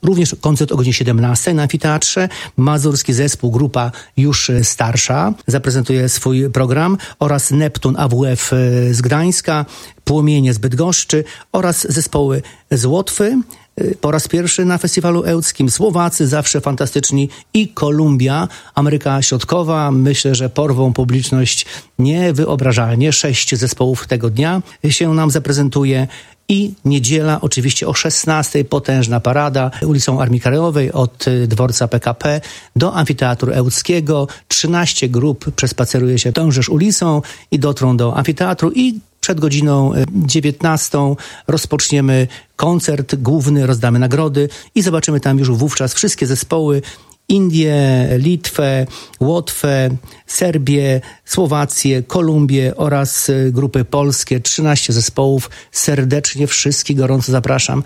Również koncert o godzinie 17 na amfiteatrze. Mazurski zespół, grupa już starsza, zaprezentuje swój program oraz Neptun AWF z Gdańska, Płomienie z Bydgoszczy oraz zespoły z Łotwy. Po raz pierwszy na festiwalu ełckim Słowacy, zawsze fantastyczni, i Kolumbia, Ameryka Środkowa. Myślę, że porwą publiczność niewyobrażalnie. 6 zespołów tego dnia się nam zaprezentuje. I niedziela, oczywiście o 16:00, potężna parada ulicą Armii Krajowej od dworca PKP do amfiteatru ełckiego. 13 grup przespaceruje się tążeż ulicą i dotrą do amfiteatru i przed godziną 19:00 rozpoczniemy koncert główny, rozdamy nagrody i zobaczymy tam już wówczas wszystkie zespoły: Indię, Litwę, Łotwę, Serbię, Słowację, Kolumbię oraz grupy polskie. 13 zespołów. Serdecznie wszystkich gorąco zapraszam.